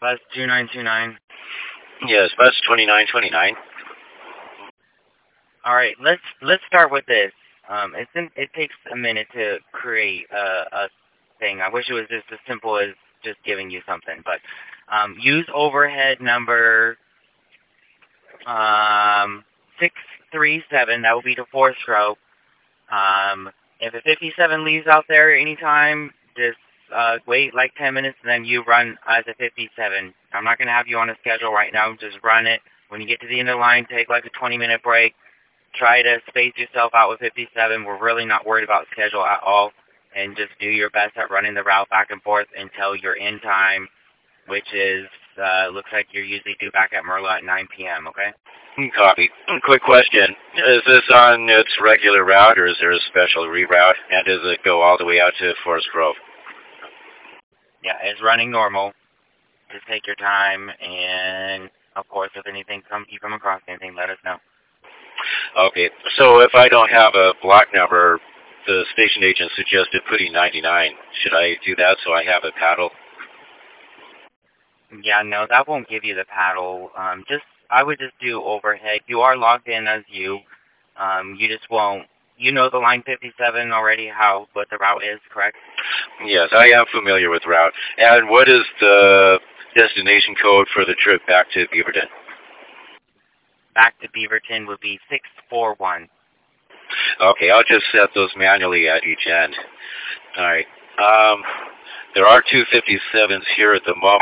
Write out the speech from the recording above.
Bus 2929. Yes, bus 2929. All right, let's start with this. It takes a minute to create a thing. I wish it was just as simple as just giving you something, but use overhead number 637. That will be the fourth stroke. If a 57 leaves out there anytime, just wait like 10 minutes and then you run as a 57. I'm not going to have you on a schedule right now. Just run it. When you get to the end of the line, take like a 20-minute break. Try to space yourself out with 57. We're really not worried about schedule at all. And just do your best at running the route back and forth until you're in time, which is, looks like you're usually due back at Merla at 9 p.m., okay? Copy. Quick question. Is this on its regular route, or is there a special reroute? And does it go all the way out to Forest Grove? Yeah, it's running normal. Just take your time, and, of course, if you come across anything, let us know. Okay, so if I don't have a block number, the station agent suggested putting 99. Should I do that so I have a paddle? Yeah, no, that won't give you the paddle. I would just do overhead. You are logged in as you. You just won't. You know the line 57 already, what the route is, correct? Yes, I am familiar with route. And what is the destination code for the trip back to Beaverton? Back to Beaverton would be 641. Okay, I'll just set those manually at each end. All right. There are two 57s here at the moment.